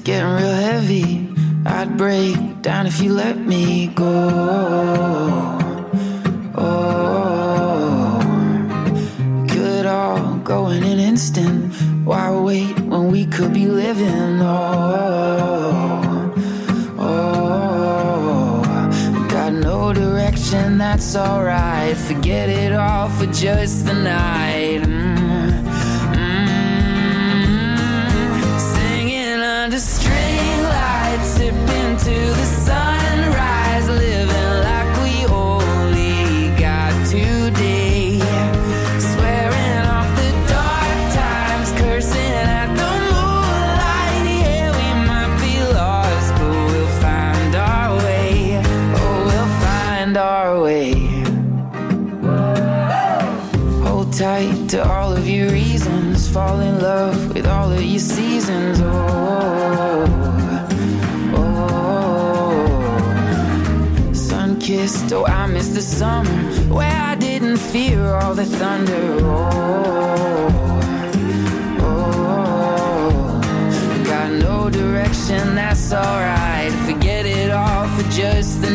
getting real heavy. I'd break down if you let me go. Oh, could all go in an instant. Why wait when we could be living? Got no direction, that's alright. Forget it all for just the night. Singing under string lights, sipping to the sunrise, living like we only got today. Swearing off the dark times, cursing at the moonlight. Yeah, we might be lost, but we'll find our way. Oh, we'll find our way. Hold tight to all of your reasons, fall in love with all of your seasons. Sun-kissed, oh, I miss the summer where I didn't fear all the thunder. Got no direction, that's alright. Forget it all for just the